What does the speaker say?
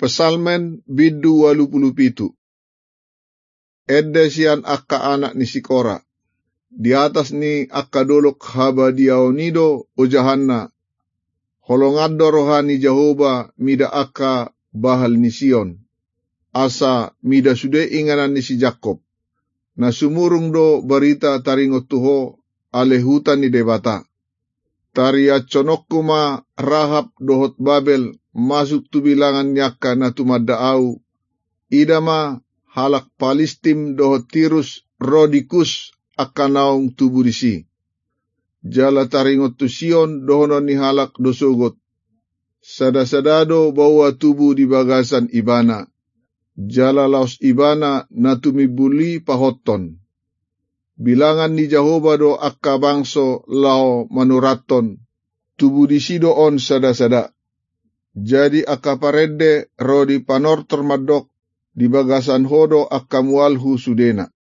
Pesalmen bidu 87. Edde sian akka anak ni Sikora. Di atas ni akka dolok haba diaonido o jahanna. Holongado rohani Jehovah mida akka bahal ni Sion. Asa mida sude inganan ni si Jakob. Na sumurung do berita taringot tuho ale hutan ni debata. Taria conokuma Rahab dohot Babel masuk tu bilangan nyaka na tumaddaau. Idama halak Palistim dohot Tirus Rodikus akanaung tuburisi. Jala taringot tu Sion dohonon ni halak dosogot. Sada-sadado bawa tubuh di bagasan ibana. Jala laos ibana na tumibuli pahoton. Bilangan ni Jehovah do akka bangso lao manuraton. Tubuh di sidoon sada-sada. Jadi akka parede rodi panor termadok di bagasan hodo akka mualhu sudena.